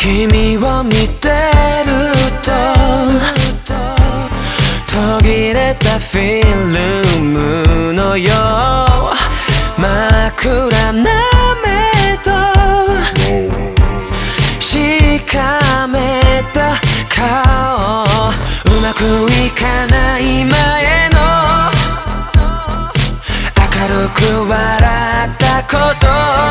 君を見てると途切れたフィルムのよう真っ暗な目としかめた顔うまくいかない前の明るく笑ったこと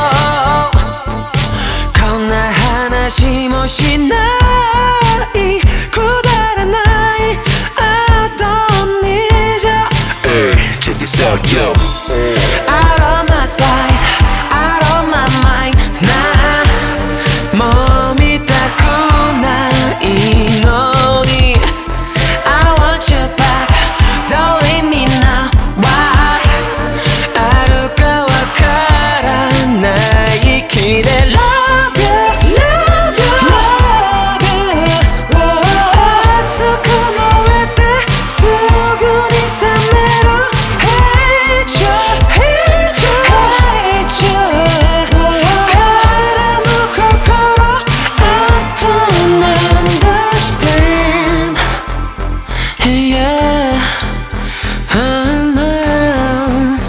こんな話もしないくだらないあとにじゃ Hey, check this out, yo. Out of my sight, out of my mind なあもう見たくないのに I want you back, don't leave me now Why? あるかわからない気で Love you, love you, love you 熱く燃えてすぐに冷める Hate you, hate you, hate you 絡む心 I don't understand Yeah, I know,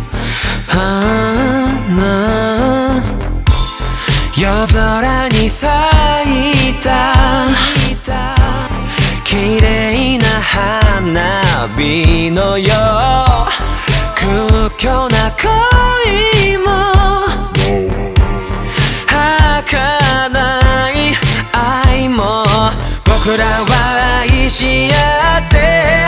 I know 夜空に咲いた綺麗な花火のよう空虚な恋も儚い愛も僕らは愛し合って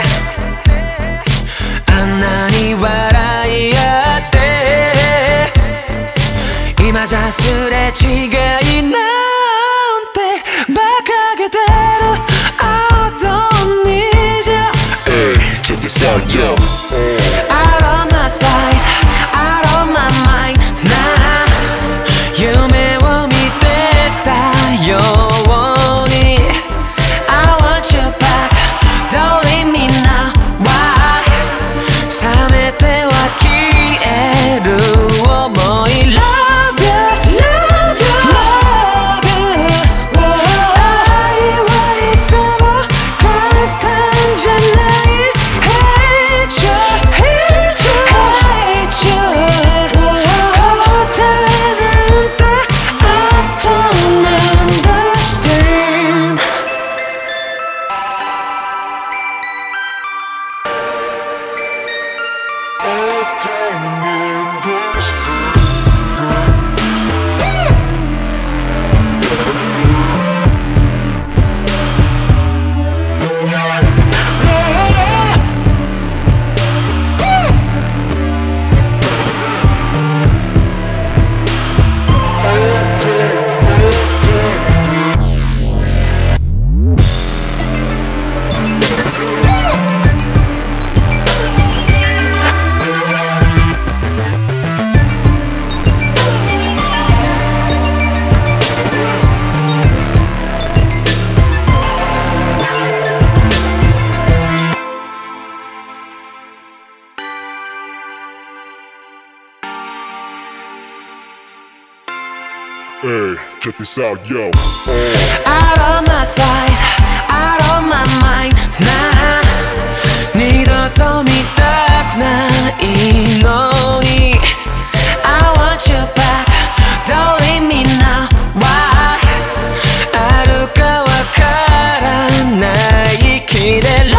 あんなに笑い合って今じゃすれ違いなんて馬鹿げてるあとにじゃ Hey, check this out, yo. Out of my sight, out of my mind なあ夢を見てたように I want you back, don't leave me now Why? 冷めては消える想い Love you, love you, love you 愛はいつも簡単じゃない Hate you, hate you, hate you 答えなんて I don't understand Hey, check this out, yo. Out of my sight, out of my mind なあ二度と見たくないのに I want you back, don't leave me now Why? あるかわからない気で